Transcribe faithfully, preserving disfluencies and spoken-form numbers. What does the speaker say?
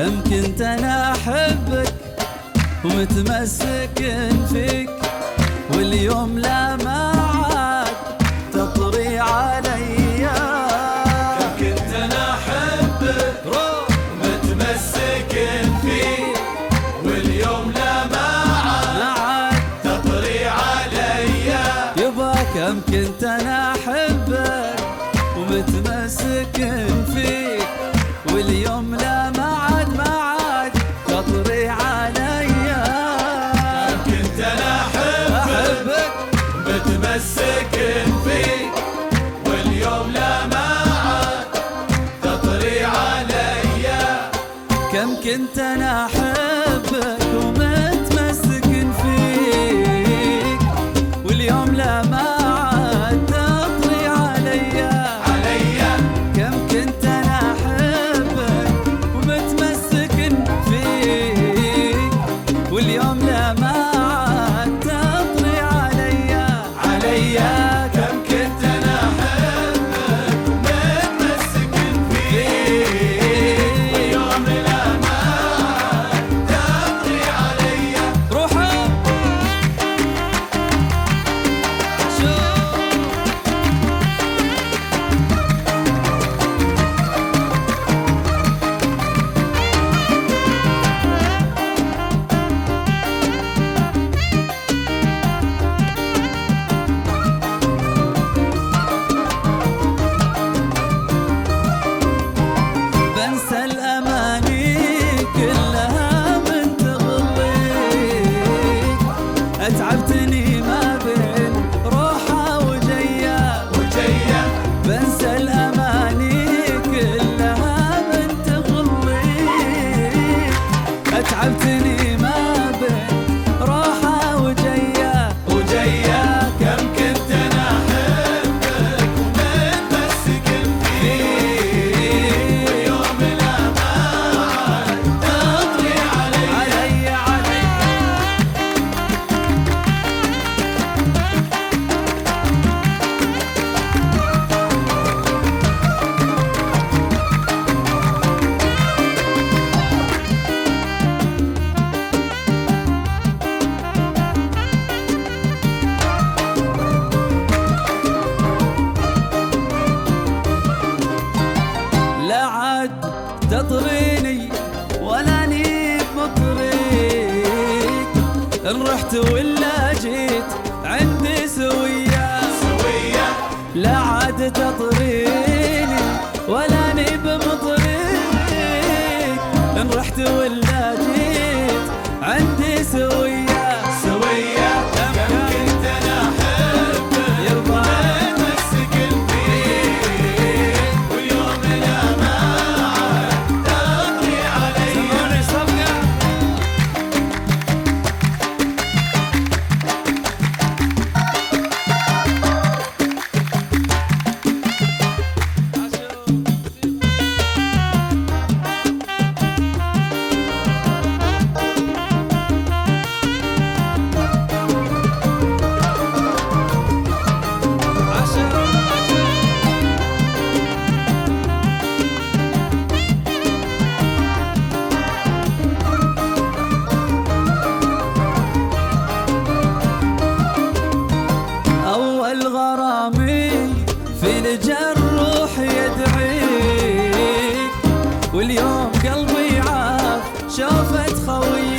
كم كنت انا احبك ومتمسك فيك، واليوم لا ما عاد تطري علي. كم كنت انا احبك ومتمسك فيك، واليوم لا ما عاد تطري علي. يبا كم كنت انا احبك ومتمسك فيك، واليوم لا ما عاد ما عاد تطري علي. كم كنت انا احبك ومتمسك فيك، واليوم لا ما عاد تطري علي. كم كنت انا احبك ومتمسك فيك، واليوم لا ما عاد تطري علي. كم كنت انا احبك ومتمسك فيك، واليوم لا ما عاد تطري علي. علي كم كنت انا احبك ومتمسك فيك، واليوم لا ما عاد تطري علي. روحوا شوف بنسى الأماني كلها من تغليك، أتعبتني ما بين روحة وجية وجية. بنسى الأماني كلها من تغليك، أتعبتني ما بين روحة وجية وجية. كم كنت انا احبك ومتمسك فيك، واليوم لا ما عاد تطري علي. علي علي. لا عاد تطريني ولا ني بمطريك، ان رحت ولا جيت عندي سوية سوية. لا عاد تطريني ولا ني بمطريك، ان رحت ولا جيت عندي سوية سوية. كم كنت انا احبك ومتمسك فيك، واليوم لا ما عاد تطري علي. سمعوني صفقة. أول غرامي في الجروح يدعيك، واليوم قلبي عاف شافت خويك.